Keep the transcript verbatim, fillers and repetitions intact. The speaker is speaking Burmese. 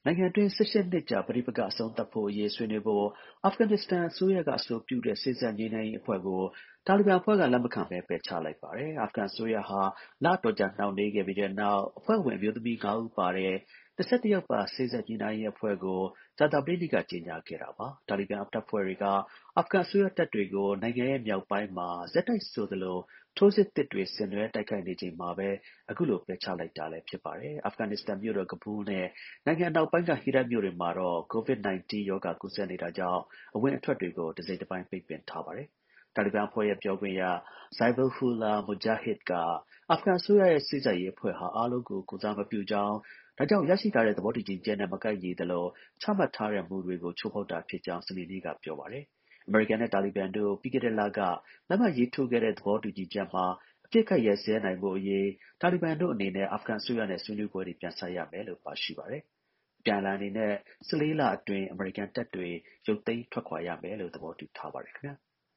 နိုင်ငံတွင်း၁၈နှစ်ကြာပဋိပက္ခအဆုံးသတ်ဖို့အရေးဆွေးနွေးဖို့အာဖဂန်နစ္စတန်အစိုးရကအဆိုပြုတဲ့စေ့စပ်ညှိနှိုင်းရေးအဖွဲ့ကိုတာလီဘန်အဖွဲ့ကလက်မခံဘဲပယ်ချလိုက်ပါတယ်။ အာဖဂန်အစိုးရဟာလအတော်ကြာနှောင့်နှေးခဲ့ပြီးတဲ့နောက်အဖွဲ့ဝင်အမျိုးသမီး ၅ ဦးပါတဲ့၂၁ ယောက်ပါစေ့စပ်ညှိနှိုင်းရေးအဖွဲ့ကိုကြာသပတေးနေ့ကကြေညာခဲ့တာပါ။ တာလီဘန်တပ်ဖွဲ့တွေက အာဖဂန်အစိုးရတပ်တွေကို နိုင်ငံရဲ့မြောက်ပိုင်းမှာ ဆက်တိုက်ဆိုသလို ထိုးစစ်သစ်တွေဆင်နွှဲတိုက်ခိုက်နေချိန်မှာပဲ အခုလိုပယ်ချလိုက်တာလည်းဖြစ်ပါတယ်။ အာဖဂန်နစ္စတန်မြို့တော် ကဘူးလ်နဲ့ နိုင်ငံအနောက်ပိုင်းက Herat မြို့တွေမှာတော့ COVID 19 ရောဂါကူးစက်နေတာကြောင့် အဝင်အထွက်တွေကို တစ်စိတ်တစ်ပိုင်းပိတ်ပင်ထားပါတယ်။ တာလီဘန်အဖွဲ့ရဲ့ပြောခွင့်ရ Zabihullah Mujahid က အာဖဂန်အစိုးရရဲ့စေ့စပ်ရေးအဖွဲ့ဟာ အားလုံးကို ကိုယ်စားမပြုကြောင်း၊ ဒါကြောင့် ရရှိထားတဲ့ သဘောတူညီချက်နဲ့ မကိုက်ညီသလို ချမှတ်ထားတဲ့ မူတွေကို ချိုးဖောက်တာဖြစ်ကြောင်း စနေနေ့က ပြောပါတယ်။ အမေရိကန်နဲ့ တာလီဘန်တို့ ပြီးခဲ့တဲ့လက လက်မှတ်ရေးထိုးခဲ့တဲ့ သဘောတူညီချက်မှာ အပစ်အခတ်ရပ်စဲနိုင်ဖို့အရေး တာလီဘန်တို့အနေနဲ့ အာဖဂန်အစိုးရနဲ့ ဆွေးနွေးပွဲတွေ ပြန်စရမယ်လို့ ပါရှိပါတယ်။ အပြန်အလှန်အနေနဲ့ ၁၄ လအတွင်း အမေရိကန်တပ်တွေ ရုပ်သိမ်းထွက်ခွာရမယ်လို့ သဘောတူထားပါတယ်ခင်ဗျာ။